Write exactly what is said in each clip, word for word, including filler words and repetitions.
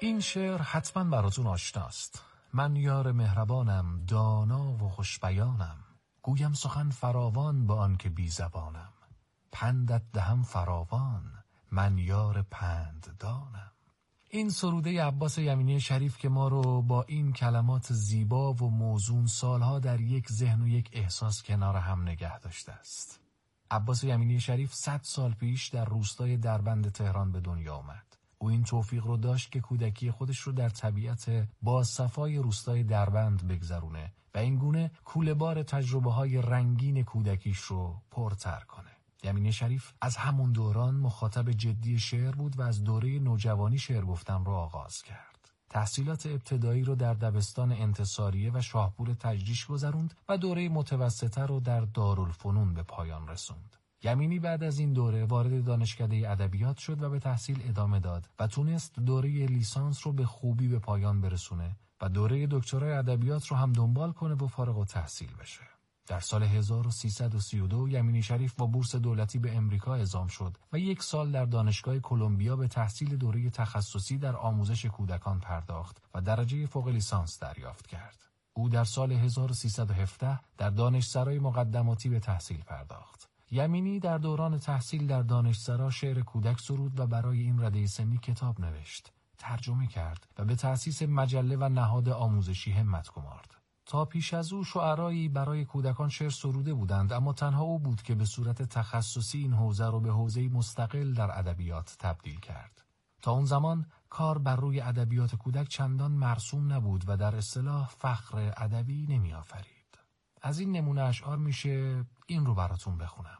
این شعر حتما براتون آشناست. من یار مهربانم، دانا و خوشبیانم، گویم سخن فراوان با آن که بی زبانم. پندت دهم فراوان، من یار پند دانم. این سروده عباس یمینی شریف که ما رو با این کلمات زیبا و موزون سالها در یک ذهن و یک احساس کنار هم نگه داشته است. عباس یمینی شریف صد سال پیش در روستای دربند تهران به دنیا آمد. او این توفیق رو داشت که کودکی خودش رو در طبیعت با صفای روستای دربند بگذرونه و این گونه کوله‌بار تجربه‌های رنگین کودکیش رو پرتر کنه. یمینی شریف از همون دوران مخاطب جدی شعر بود و از دوره نوجوانی شعر گفتن رو آغاز کرد. تحصیلات ابتدایی رو در دبستان انتصاریه و شاهپور تجریش گذروند و دوره متوسطه رو در دارالفنون به پایان رسوند. یمینی بعد از این دوره وارد دانشکده ادبیات شد و به تحصیل ادامه داد و تونست دوره لیسانس رو به خوبی به پایان برسونه و دوره دکترای ادبیات رو هم دنبال کنه و فارغ التحصیل بشه. در سال هزار و سیصد و سی و دو یمینی شریف با بورس دولتی به امریکا اعزام شد و یک سال در دانشگاه کلمبیا به تحصیل دوره تخصصی در آموزش کودکان پرداخت و درجه فوق لیسانس دریافت کرد. او در سال هزار و سیصد و هفده در دانشسرای مقدماتی به تحصیل پرداخت. یمینی در دوران تحصیل در دانشسرا شعر کودک سرود و برای این رده سنی کتاب نوشت، ترجمه کرد و به تأسیس مجله و نهاد آموزشی همت گمارد. تا پیش از او شعرایی برای کودکان شعر سروده بودند، اما تنها او بود که به صورت تخصصی این حوزه رو به حوزه‌ای مستقل در ادبیات تبدیل کرد. تا اون زمان کار بر روی ادبیات کودک چندان مرسوم نبود و در اصطلاح فخر ادبی نمی‌آفرید. از این نمونه اشعار میشه این رو براتون بخونم.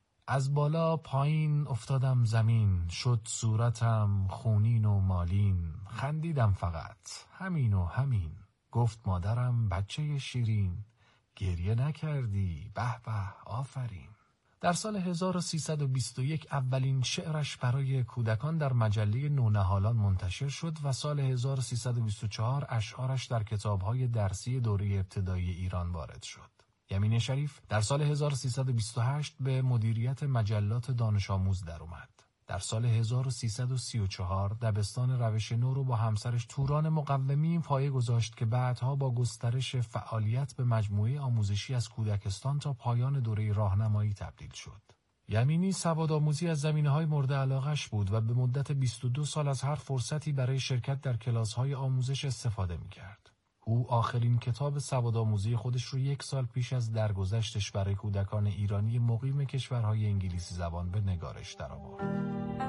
از بالا پایین افتادم زمین، شد صورتم خونین و مالین، خندیدم فقط همین و همین، گفت مادرم بچه شیرین، گریه نکردی به به آفرین. در سال هزار و سیصد و بیست و یک اولین شعرش برای کودکان در مجله نونهالان منتشر شد و سال هزار و سیصد و بیست و چهار اشعارش در کتاب‌های درسی دوره ابتدایی ایران وارد شد. یمینی شریف در سال هزار و سیصد و بیست و هشت به مدیریت مجلات دانش آموز در اومد. در سال هزار و سیصد و سی و چهار دبستان روش نو رو با همسرش توران مقومی پایه گذاشت که بعدها با گسترش فعالیت به مجموعه آموزشی از کودکستان تا پایان دوره راهنمایی تبدیل شد. یمینی سوادآموزی از زمینه‌های مورد علاقه‌اش بود و به مدت بیست و دو سال از هر فرصتی برای شرکت در کلاس‌های آموزش استفاده می‌کرد. او آخرین کتاب سوادآموزی خودش رو یک سال پیش از درگذشتش برای کودکان ایرانی مقیم کشورهای انگلیسی زبان به نگارش درآورد.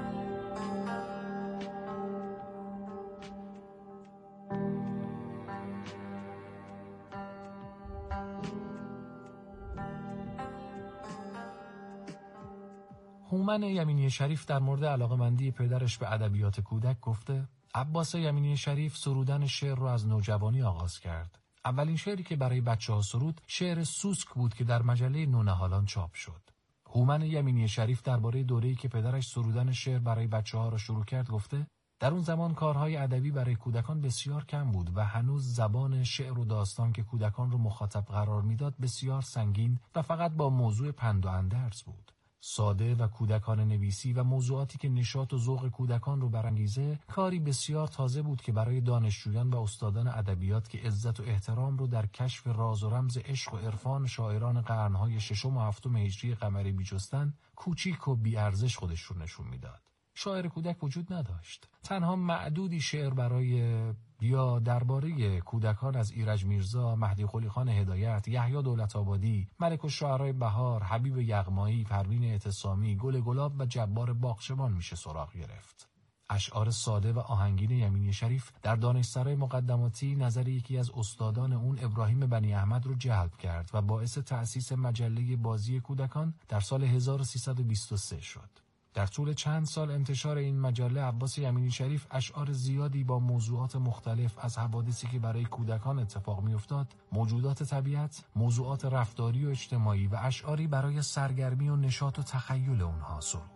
هومن یمینی شریف در مورد علاقه‌مندی پدرش به ادبیات کودک گفته: عباس یمینی شریف سرودن شعر رو از نوجوانی آغاز کرد. اولین شعری که برای بچه‌ها سرود شعر سوسک بود که در مجله نونهالان چاپ شد. هومن یمینی شریف درباره دوره‌ای که پدرش سرودن شعر برای بچه‌ها را شروع کرد گفته: در اون زمان کارهای ادبی برای کودکان بسیار کم بود و هنوز زبان شعر و داستان که کودکان رو مخاطب قرار میداد بسیار سنگین و فقط با موضوع پند و اندرز بود. ساده و کودکانه نویسی و موضوعاتی که نشاط و ذوق کودکان رو برانگیزه کاری بسیار تازه بود که برای دانشجویان و استادان ادبیات که عزت و احترام رو در کشف راز و رمز عشق و عرفان شاعران قرنهای ششم و هفتم هجری قمری می‌جستن کوچیک و بی‌ارزش خودش رو نشون میداد. شاعر کودک وجود نداشت. تنها معدودی شعر برای یا درباره کودکان از ایرج میرزا، مهدی قلی خان هدایت، یحیی دولت‌آبادی، ملک الشعرای بهار، حبیب یغمایی، پروین اعتصامی، گل گلاب و جبار باغچبان میشه سراغ گرفت. اشعار ساده و آهنگین یمینی شریف در دانشسرای مقدماتی نظر یکی از استادان اون ابراهیم بنی احمد رو جلب کرد و باعث تأسیس مجله بازی کودکان در سال هزار و سیصد و بیست و سه شد. در طول چند سال انتشار این مجله عباس یمینی شریف اشعار زیادی با موضوعات مختلف از حوادثی که برای کودکان اتفاق میافتاد، موجودات طبیعت، موضوعات رفتاری و اجتماعی و اشعاری برای سرگرمی و نشاط و تخیل اونها سرود.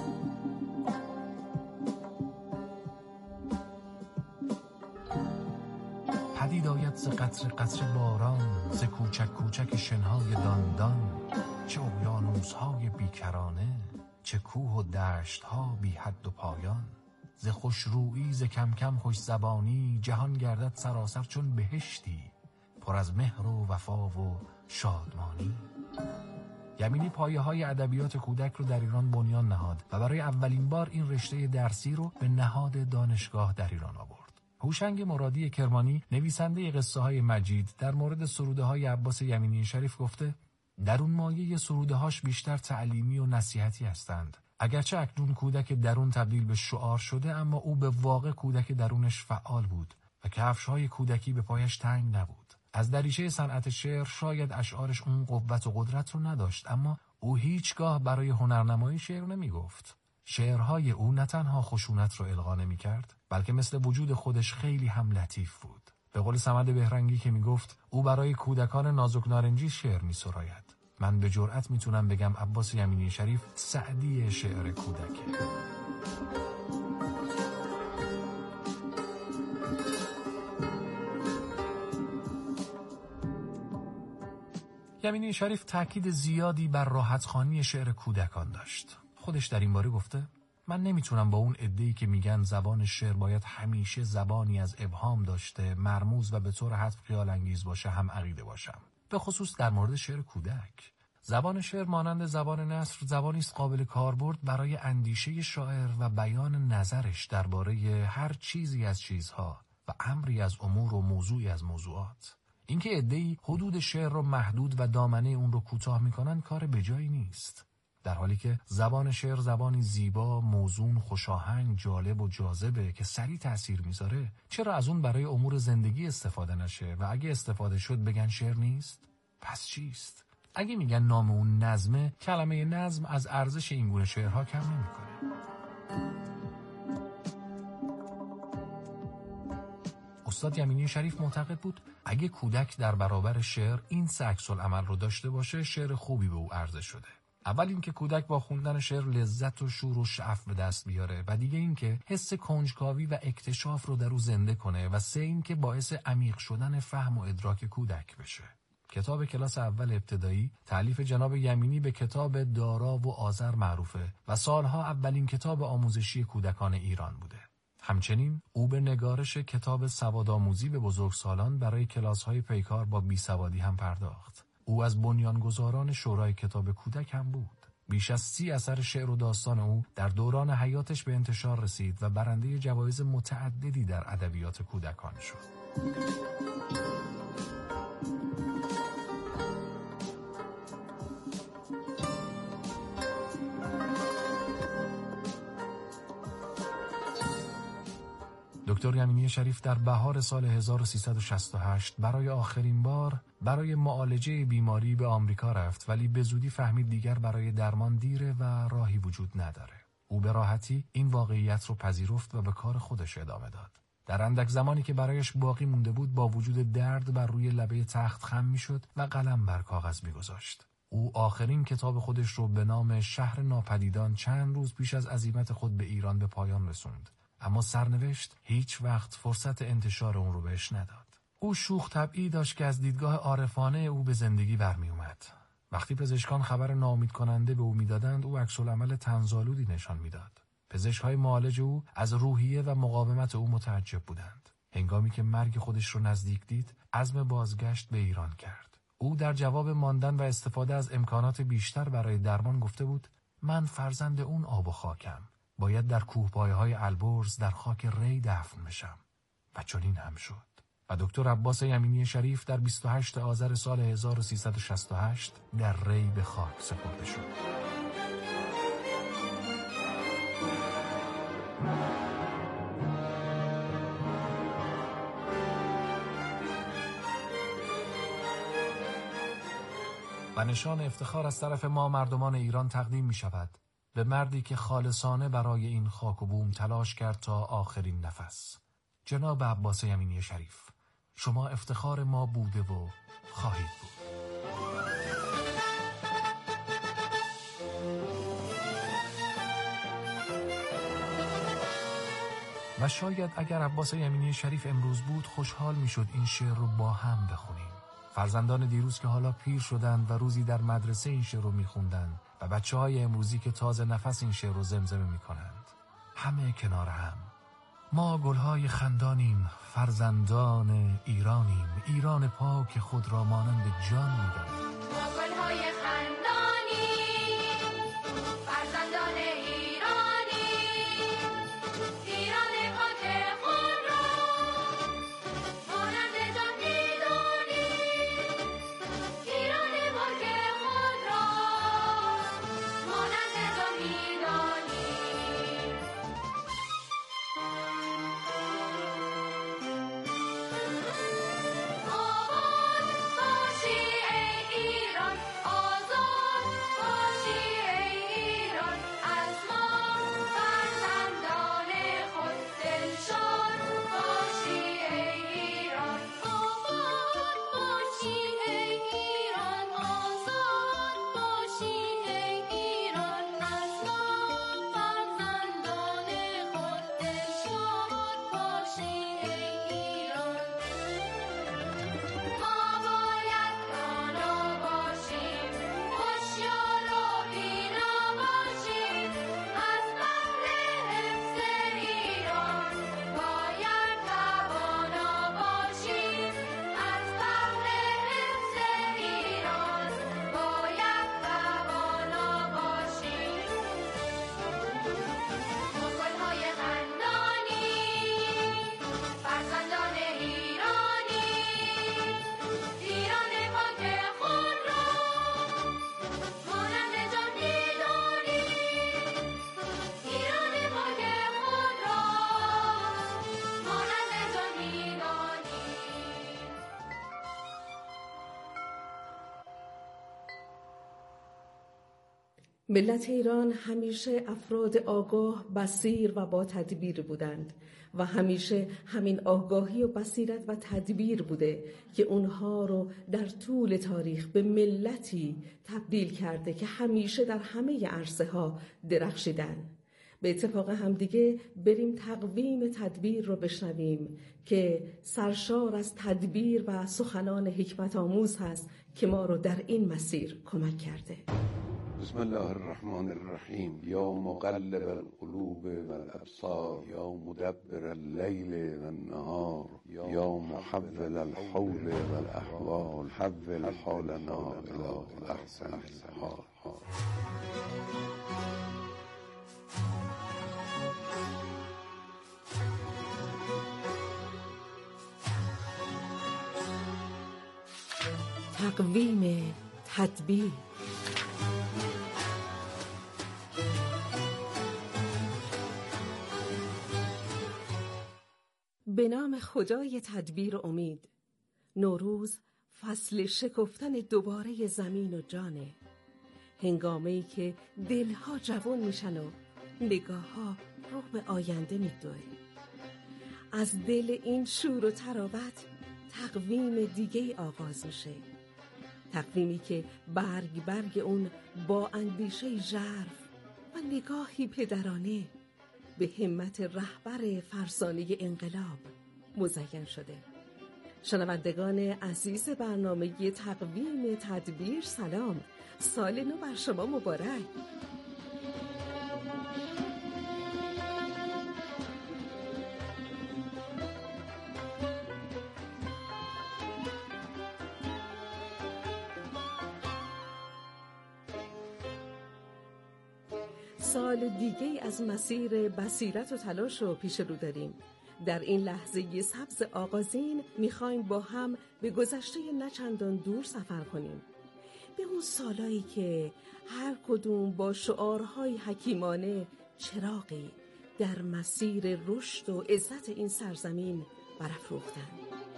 پدید آید ز قطره قطره باران، ز کوچک کوچک شنهای داندان، چه اقیانوس‌های بیکرانه، چه کوه و دشت‌ها بی حد و پایان. ز خوشرویی ز کم کم خوش زبانی، جهان گردد سراسر چون بهشتی، پر از مهر و وفا و شادمانی. یمینی پایه‌های ادبیات کودک رو در ایران بنیان نهاد و برای اولین بار این رشته درسی رو به نهاد دانشگاه در ایران آورد. هوشنگ مرادی کرمانی، نویسنده قصه های مجید، در مورد سروده های عباس یمینی شریف گفته: در اون مایه سروده هاش بیشتر تعلیمی و نصیحتی هستند. اگرچه اکنون کودک درون تبدیل به شعار شده، اما او به واقع کودک درونش فعال بود و کفش های کودکی به پایش تنگ نبود. از دریچه صنعت شعر شاید اشعارش اون قوت و قدرت رو نداشت، اما او هیچگاه برای هنرنمایی شعر نمی گفت. شعرهای او نه تنها خشونت رو القا نمی کرد، بلکه مثل وجود خودش خیلی هم لطیف بود. به قول صمد بهرنگی که می گفت او برای کودکان نازک نارنجی شعر می سراید. من به جرئت می تونم بگم عباس یمینی شریف سعدی شعر کودکه. یمینی شریف تاکید زیادی بر راحتخوانی شعر کودکان داشت. خودش در این باره گفته: من نمیتونم با اون عده‌ای که میگن زبان شعر باید همیشه زبانی از ابهام داشته، مرموز و به طور حذف خیال انگیز باشه هم عقیده باشم. به خصوص در مورد شعر کودک. زبان شعر مانند زبان نثر زبانی است قابل کاربرد برای اندیشه شاعر و بیان نظرش درباره هر چیزی از چیزها و امری از امور و موضوعی از موضوعات. اینکه عده‌ای حدود شعر رو محدود و دامنه اون رو کوتاه میکنن کار بجایی نیست، در حالی که زبان شعر زبانی زیبا، موزون، خوشاهنگ، جالب و جاذبه که سریع تأثیر میذاره. چرا از اون برای امور زندگی استفاده نشه و اگه استفاده شد بگن شعر نیست؟ پس چیست؟ اگه میگن نام اون نظمه، کلمه نظم از ارزش این گونه شعرها کم نمیکنه. استاد یمینی شریف معتقد بود اگه کودک در برابر شعر این سه عکس العمل رو داشته باشه، شعر خوبی به او عرضه شده. اول اینکه کودک با خوندن شعر لذت و شور و شعف به دست بیاره و دیگه اینکه حس کنجکاوی و اکتشاف رو در او زنده کنه و سه اینکه باعث عمیق شدن فهم و ادراک کودک بشه. کتاب کلاس اول ابتدایی تألیف جناب یمینی به کتاب دارا و آذر معروفه و سالها اولین کتاب آموزشی کودکان ایران بوده. همچنین او به نگارش کتاب سوادآموزی به بزرگسالان برای کلاس‌های پیکار با بیسوادی هم پرداخت. او از بنیانگذاران شورای کتاب کودک هم بود. بیش از سی اثر شعر و داستان او در دوران حیاتش به انتشار رسید و برنده جوایز متعددی در ادبیات کودکان شد. دکتر یمینی شریف در بهار سال هزار و سیصد و شصت و هشت برای آخرین بار برای معالجه بیماری به آمریکا رفت، ولی به زودی فهمید دیگر برای درمان دیره و راهی وجود نداره. او به راحتی این واقعیت رو پذیرفت و به کار خودش ادامه داد. در اندک زمانی که برایش باقی مونده بود با وجود درد بر روی لبه تخت خم میشد و قلم بر کاغذ میگذاشت. او آخرین کتاب خودش رو به نام شهر ناپدیدان چند روز پیش از عزیمت خود به ایران به پایان رسوند. اما سرنوشت هیچ وقت فرصت انتشار اون رو بهش نداد. او شوخ طبعی داشت که از دیدگاه عارفانه او به زندگی برمی اومد. وقتی پزشکان خبر ناامید کننده به او میدادند، او عکس العمل طنزآلودی نشان میداد. پزشک‌های معالج او از روحیه و مقاومت او متعجب بودند. هنگامی که مرگ خودش رو نزدیک دید، عزم بازگشت به ایران کرد. او در جواب ماندن و استفاده از امکانات بیشتر برای درمان گفته بود: من فرزند اون آب و خاکم. باید در کوهپایه‌های البرز در خاک ری دفن بشم. و چنین هم شد. و دکتر عباس یمینی شریف در بیست و هشتم آذر سال هزار و سیصد و شصت و هشت در ری به خاک سپرده شد. و نشان افتخار از طرف ما مردمان ایران تقدیم می شود به مردی که خالصانه برای این خاک و بوم تلاش کرد تا آخرین نفس. جناب عباس یمینی شریف، شما افتخار ما بوده و خواهید بود. و شاید اگر عباس یمینی شریف امروز بود خوشحال می شد این شعر رو با هم بخونیم. فرزندان دیروز که حالا پیر شدند و روزی در مدرسه این شعر رو می خوندن و بچه های امروزی که تازه نفس این شعر رو زمزمه می کنند. همه کنار هم ما گلهای خندانیم، فرزندان ایرانیم، ایران پاک خود را مانند جان می‌دانیم. ما گلهای خندانیم، فرزندان ایرانیم، ایران پاک خود را مانند جان می‌دانیم، ایران پاک خود را مانند جان می‌دانیم. ملت ایران همیشه افراد آگاه، بصیر و با تدبیر بودند و همیشه همین آگاهی و بصیرت و تدبیر بوده که اونها رو در طول تاریخ به ملتی تبدیل کرده که همیشه در همه عرصه ها درخشیدن. به اتفاق همدیگه بریم تقویم تدبیر رو بشنویم که سرشار از تدبیر و سخنان حکمت آموز هست که ما رو در این مسیر کمک کرده. بسم الله الرحمن الرحیم. یا مقلب القلوب والابصار، یا مدبر اللیل والنهار، یا محول الحول والاحوال، حول حالنا الی احسن الحال. تقویم تدبیر. به نام خدای تدبیر و امید. نوروز فصل شکفتن دوباره زمین و جانه، هنگامه‌ای که دلها جوان میشن و نگاهها رو به آینده میدوه. از دل این شور و تراوت تقویم دیگه آغاز میشه، تقویمی که برگ برگ اون با اندیشه ژرف و نگاهی پدرانه به همت رهبر فرسانه انقلاب مزین شده. شنوندگان عزیز برنامه تقویم تدبیر، سلام، سال نو بر شما مبارک. سال دیگه از مسیر بصیرت و تلاش رو پیش رو داریم. در این لحظه سبز آغازین میخوایم با هم به گذشته نچندان دور سفر کنیم، به اون سالایی که هر کدوم با شعارهای حکیمانه چراغی در مسیر رشد و عزت این سرزمین برافروختند.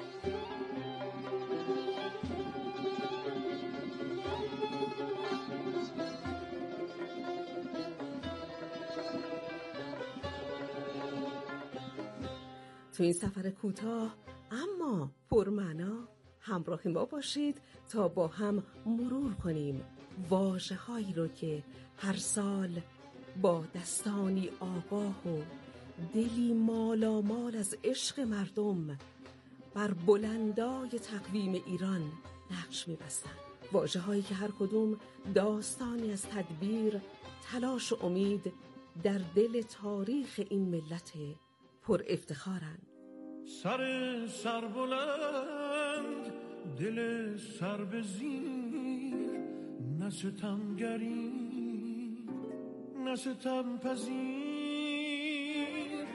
تو این سفر کوتاه اما پرمعنا همراه ما باشید تا با هم مرور کنیم واژه‌هایی رو که هر سال با دستانی آگاه و دلی مالامال از عشق مردم بر بلندای تقویم ایران نقش می‌بستند. واژه‌هایی که هر کدوم داستانی از تدبیر، تلاش و امید در دل تاریخ این ملت پر افتخارند. سر سر بلند دل سر به زیر، نه ستمگری نه ستم پذیر،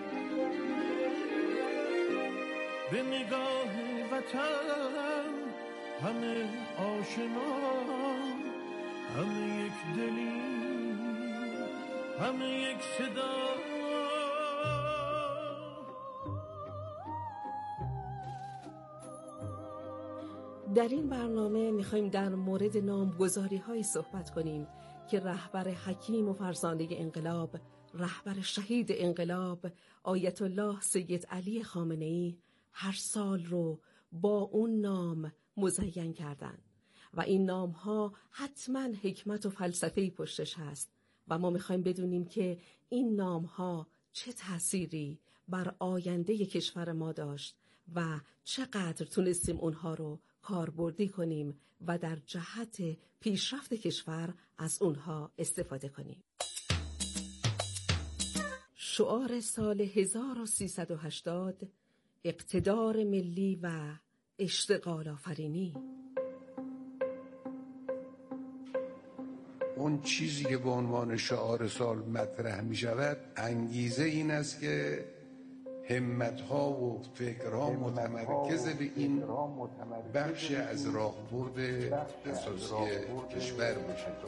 به نگاه وطن همه آشنا، همه یک دلی، همه یک صدا. در این برنامه میخوایم در مورد نامگذاری های صحبت کنیم که رهبر حکیم و فرزانه انقلاب، رهبر شهید انقلاب آیت الله سید علی خامنه‌ای هر سال رو با اون نام مزین کردند و این نام ها حتما حکمت و فلسفه‌ای پشتش هست و ما میخوایم بدونیم که این نام ها چه تأثیری بر آینده کشور ما داشت و چقدر تونستیم اونها رو کاربردی کنیم و در جهت پیشرفت کشور از اونها استفاده کنیم. شعار سال هزار و سیصد و هشتاد، اقتدار ملی و اشتغال آفرینی. اون چیزی که به عنوان شعار سال مطرح می شود، انگیزه این است که همت‌ها و فکرها متمرکز به این بخش از راهبرد اساسی کشور باشد.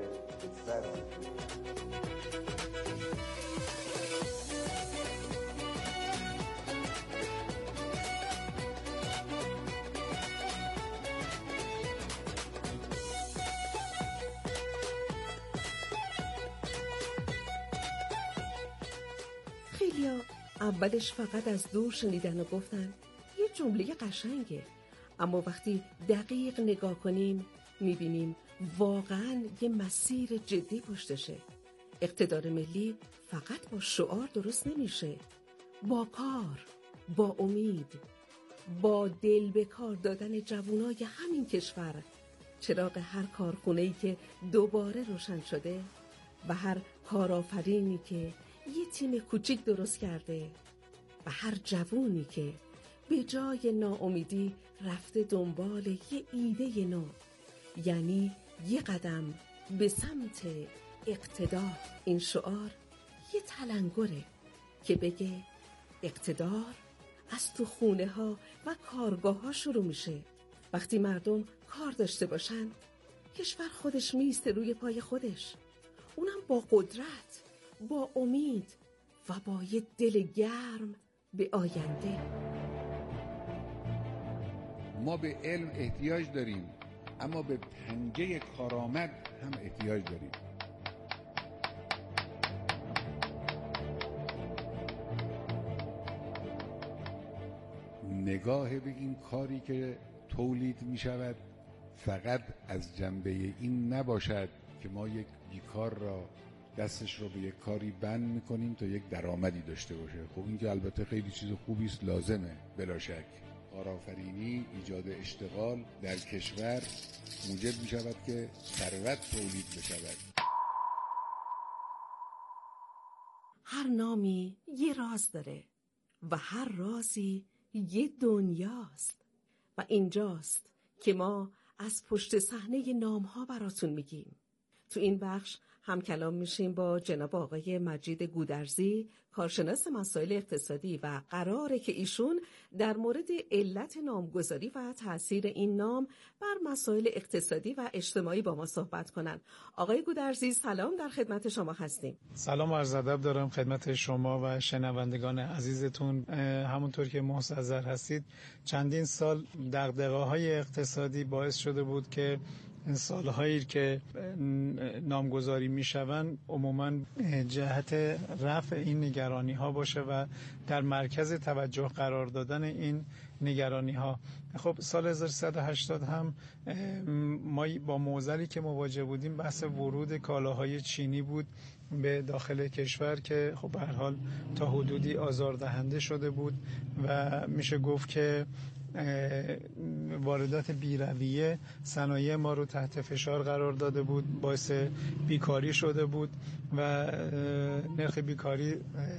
خیلیا اولش فقط از دور شنیدن و گفتن یه جمله قشنگه، اما وقتی دقیق نگاه کنیم میبینیم واقعا یه مسیر جدی پشتشه. اقتدار ملی فقط با شعار درست نمیشه، با کار، با امید، با دل به کار دادن جوانای همین کشور. چراغ هر کارخونه‌ای که دوباره روشن شده و هر کارآفرینی که یه تیم کوچیک درست کرده و هر جوونی که به جای ناامیدی رفته دنبال یه ایده نو، یعنی یه قدم به سمت اقتدار. این شعار یه تلنگره که بگه اقتدار از تو خونه ها و کارگاه ها شروع میشه. وقتی مردم کار داشته باشن، کشور خودش میسته روی پای خودش، اونم با قدرت، با امید و با یه دل گرم به آینده. ما به علم احتیاج داریم، اما به پنجه کارآمد هم احتیاج داریم. نگاه به این کاری که تولید می شود فقط از جنبه این نباشد که ما یک بیکار را دستش رو به یک کاری بند میکنیم تا یک درآمدی داشته باشه. خب این که البته خیلی چیز خوبی است، لازمه بلا شک. کارآفرینی، ایجاد اشتغال در کشور موجب می شود که ثروت تولید بشود. هر نامی یه راز داره و هر رازی یه دنیاست و اینجاست که ما از پشت صحنه نام‌ها براتون میگیم. تو این بخش هم کلام میشیم با جناب آقای مجید گودرزی، کارشناس مسائل اقتصادی و قراره که ایشون در مورد علت نامگذاری و تأثیر این نام بر مسائل اقتصادی و اجتماعی با ما صحبت کنن. آقای گودرزی سلام، در خدمت شما هستیم. سلام و عرض ادب دارم خدمت شما و شنوندگان عزیزتون. همونطور که محضر هستید، چندین سال دغدغه‌های اقتصادی باعث شده بود که سالهایی که نامگذاری میشوند عموماً جهت رفع این نگرانی ها باشه و در مرکز توجه قرار دادن این نگرانی ها. خب سال هزار و سیصد و هشتاد هم ما با معضلی که مواجه بودیم بحث ورود کالاهای چینی بود به داخل کشور که خب به هر حال تا حدودی آزاردهنده شده بود و میشه گفت که واردات بی‌رویه صنایع ما رو تحت فشار قرار داده بود، باعث بیکاری شده بود و نرخ بیکاری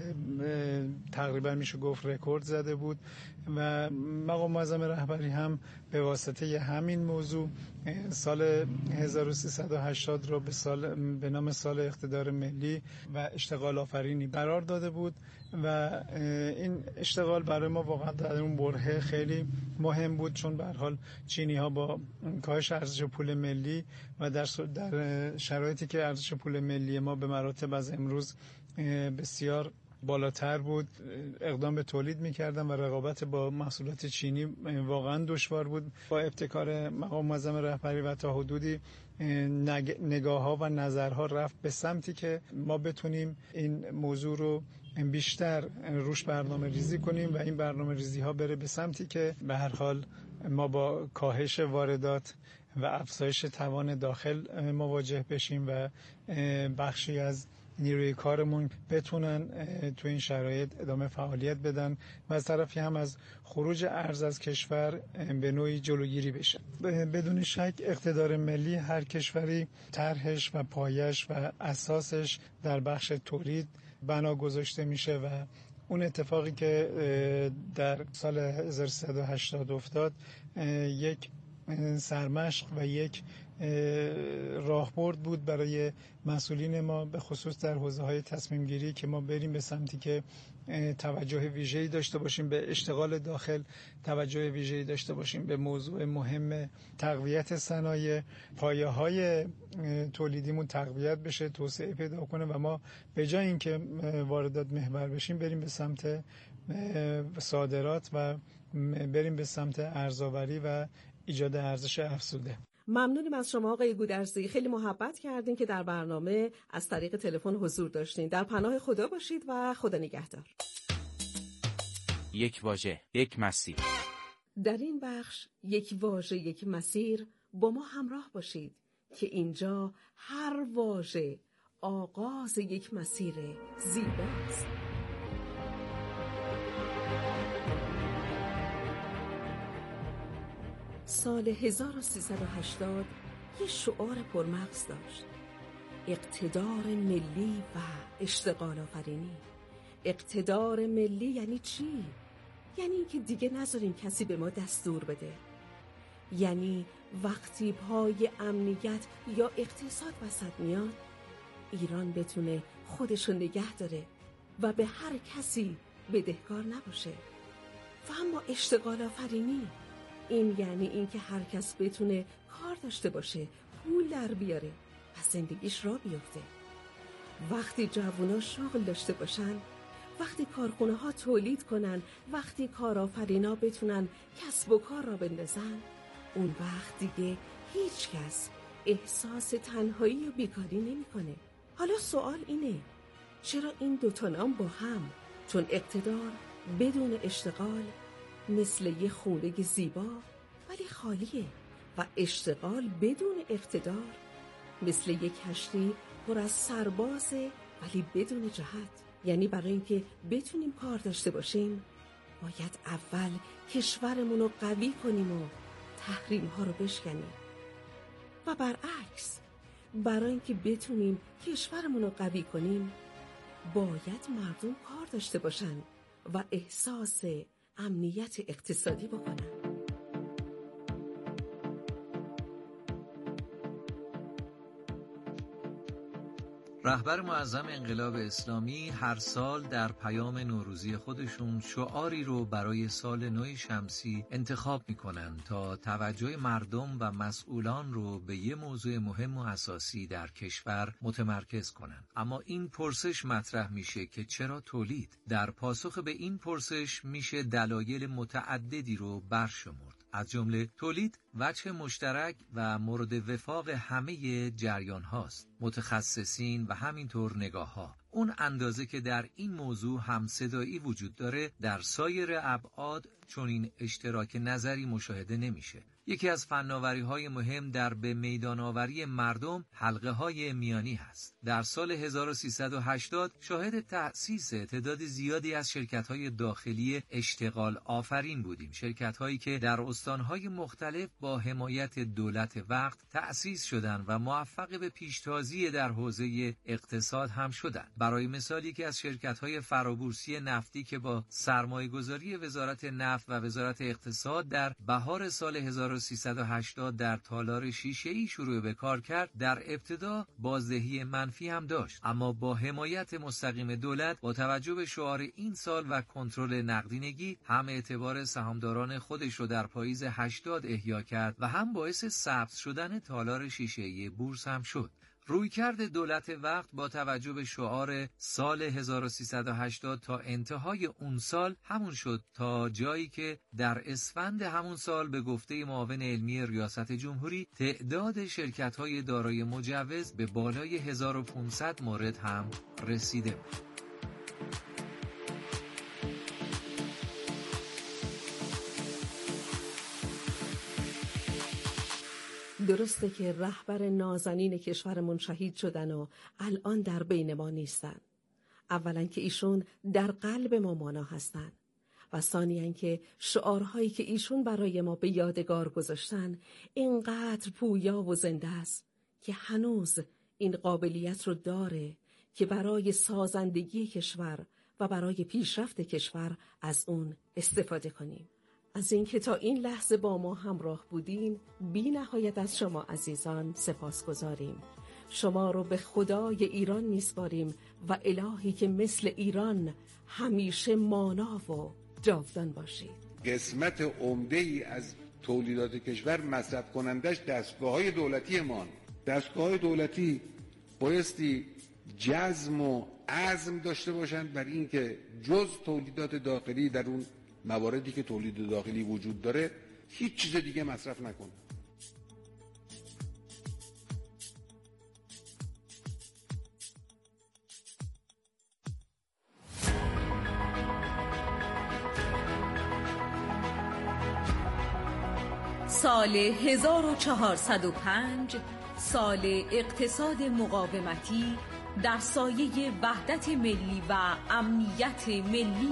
تقریبا میشه گفت رکورد زده بود و مقام معظم رهبری هم به واسطه همین موضوع سال هزار و سیصد و هشتاد رو به سال به نام سال اقتدار ملی و اشتغال آفرینی قرار داده بود و این اشتغال برای ما واقعا در اون برهه خیلی مهم بود، چون به هر حال چینی ها با کاهش ارزش پول ملی و در در شرایطی که ارزش پول ملی ما به مراتب از امروز بسیار بالاتر بود اقدام به تولید می‌کردن و رقابت با محصولات چینی واقعا دشوار بود. با ابتکار مقام معظم رهبری و تا حدودی نگاه‌ها و نظرها رفت به سمتی که ما بتونیم این موضوع رو بیشتر روش برنامه ریزی کنیم و این برنامه ریزی ها بره به سمتی که به هر حال ما با کاهش واردات و افزایش توان داخل مواجه بشیم و بخشی از نیروی کارمون بتونن تو این شرایط ادامه فعالیت بدن و از طرفی هم از خروج ارز از کشور به نوعی جلوگیری بشه. بدون شک اقتدار ملی هر کشوری طرحش و پایش و اساسش در بخش تولید بنا گذاشته میشه و اون اتفاقی که در سال هزار و سیصد و هشتاد افتاد یک سرمشق و یک راهبرد بود برای مسئولین ما، به خصوص در حوزه‌های تصمیم گیری که ما بریم به سمتی که توجه ویژه‌ای داشته باشیم به اشتغال داخل، توجه ویژه‌ای داشته باشیم به موضوع مهم تقویت صنایع، پایه‌های تولیدیمون تقویت بشه، توسعه پیدا کنه و ما به جای اینکه واردات محور بشیم بریم به سمت صادرات و بریم به سمت ارزآوری و ایجاد ارزش افزوده. ممنونیم از شما آقای گودرزی، خیلی محبت کردین که در برنامه از طریق تلفن حضور داشتین. در پناه خدا باشید و خدا نگهدار. یک واژه، یک مسیر. در این بخش یک واژه، یک مسیر با ما همراه باشید که اینجا هر واژه آغاز یک مسیر زیباست. سال هزار و سیصد و هشتاد یه شعار پرمغز داشت: اقتدار ملی و اشتغال آفرینی. اقتدار ملی یعنی چی؟ یعنی اینکه دیگه نذاریم کسی به ما دستور بده. یعنی وقتی پای امنیت یا اقتصاد وسط میاد، ایران بتونه خودشو نگه داره و به هر کسی بدهکار نباشه. و اما اشتغال آفرینی این یعنی اینکه هر کس بتونه کار داشته باشه، پول در بیاره و زندگیش را بیفته. وقتی جوونا شغل داشته باشن، وقتی کارخونه ها تولید کنن، وقتی کارآفرینا بتونن کسب و کار را بندازن، اون وقت دیگه هیچ کس احساس تنهایی و بیکاری نمیکنه. حالا سوال اینه: چرا این دوتا نام با هم؟ چون اقتدار بدون اشتغال مثل یه خونه زیبا ولی خالیه و اشتغال بدون اقتدار مثل یک کشتی پر از سربازه ولی بدون جهت. یعنی برای اینکه بتونیم کار داشته باشیم باید اول کشورمون رو قوی کنیم و تحریم ها رو بشکنیم و برعکس برای اینکه بتونیم کشورمون رو قوی کنیم باید مردم کار داشته باشن و احساس امنیت اقتصادی بکنن. رهبر معظم انقلاب اسلامی هر سال در پیام نوروزی خودشون شعاری رو برای سال نو شمسی انتخاب میکنن تا توجه مردم و مسئولان رو به یه موضوع مهم و اساسی در کشور متمرکز کنن. اما این پرسش مطرح میشه که چرا تولید؟ در پاسخ به این پرسش میشه دلایل متعددی رو برشمرد. از جمله تولید وجه مشترک و مورد وفاق همه جریان هاست، متخصصین و همینطور نگاه ها. اون اندازه که در این موضوع هم صدایی وجود داره، در سایر ابعاد چون این اشتراک نظری مشاهده نمیشه. یکی از فناوری‌های مهم در به میدان آوری مردم حلقه‌های میانی هست. در سال هزار و سیصد و هشتاد شاهد تأسیس تعداد زیادی از شرکت‌های داخلی اشتغال آفرین بودیم. شرکت‌هایی که در استان‌های مختلف با حمایت دولت وقت تأسیس شدند و موفق به پیشتازی در حوزه اقتصاد هم شدند. برای مثال یکی از شرکت‌های فرابورسی نفتی که با سرمایه‌گذاری وزارت نفت و وزارت اقتصاد در بهار سال هزار و سیصد و هشتاد در تالار شیشه‌ای شروع به کار کرد، در ابتدا بازدهی منفی هم داشت، اما با حمایت مستقیم دولت با توجه به شعار این سال و کنترل نقدینگی هم اعتبار سهامداران خودش رو در پاییز هشتاد احیا کرد و هم باعث سبز شدن تالار شیشه‌ای بورس هم شد. رویکرد دولت وقت با توجه به شعار سال هزار و سیصد و هشتاد تا انتهای اون سال همون شد، تا جایی که در اسفند همون سال به گفته معاون علمی ریاست جمهوری تعداد شرکت‌های دارای مجوز به بالای هزار و پانصد مورد هم رسیده بود. درسته که رهبر نازنین کشورمون شهید شدن و الان در بین ما نیستن. اولا که ایشون در قلب ما مانا هستن و ثانیاً که شعارهایی که ایشون برای ما به یادگار گذاشتن اینقدر پویا و زنده است که هنوز این قابلیت رو داره که برای سازندگی کشور و برای پیشرفت کشور از اون استفاده کنیم. از اینکه تا این لحظه با ما همراه بودین بی نهایت از شما عزیزان سپاسگزاریم. شما رو به خدای ایران میسپاریم و الهی که مثل ایران همیشه مانا و جاودان باشید. قسمت عمده ای از تولیدات کشور مصرف کنندش دستگاه های دولتی مان. دستگاه های دولتی بایستی جزم و عزم داشته باشند بر اینکه جز تولیدات داخلی در اون مواردی که تولید داخلی وجود داره هیچ چیز دیگه مصرف نکنه. سال هزار و چهارصد و پنج، سال اقتصاد مقاومتی در سایه وحدت ملی و امنیت ملی.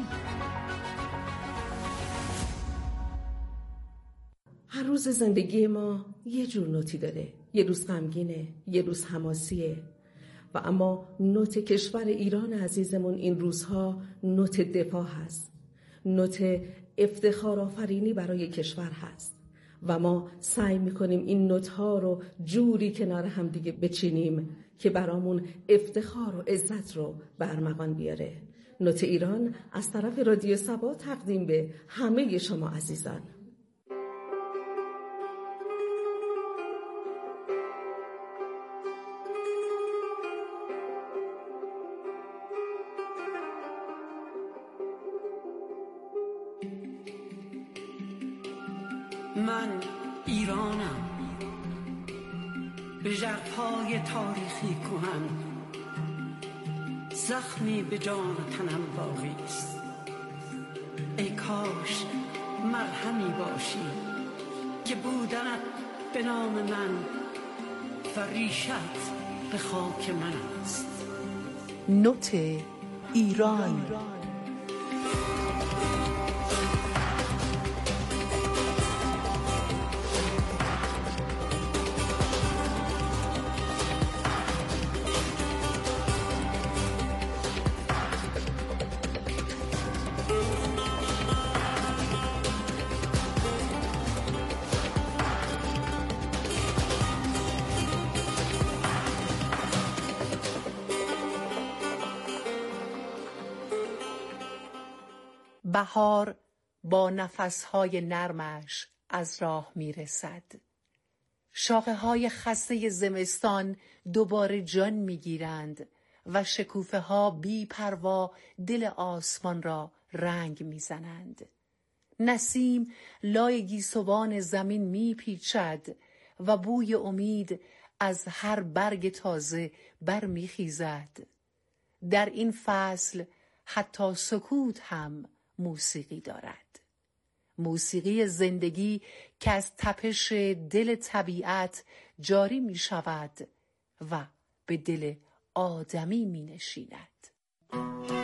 هر روز زندگی ما یه جور نوتی داره. یه روز غمگینه، یه روز حماسیه، و اما نوت کشور ایران عزیزمون این روزها نوت دفاع هست، نوت افتخار آفرینی برای کشور هست و ما سعی میکنیم این نوت‌ها رو جوری کنار هم دیگه بچینیم که برامون افتخار و عزت رو برمغان بیاره. نوت ایران از طرف رادیو سبا تقدیم به همه شما عزیزان. من ایرانم، به ژرفای تاریخی کهن، زخمی به جان تنم باقی است. ای کاش مرهمی باشی که بودنت به نام من و ریشت به خاک من است. نوت ایران. بهار با نفسهای نرمش از راه میرسد. شاخه های خسته زمستان دوباره جان میگیرند و شکوفه ها بی پروا دل آسمان را رنگ میزنند. نسیم لای گیسوان زمین می پیچد و بوی امید از هر برگ تازه برمی خیزد. در این فصل حتی سکوت هم موسیقی دارد. موسیقی زندگی که از تپش دل طبیعت جاری می شود و به دل آدمی می نشیند.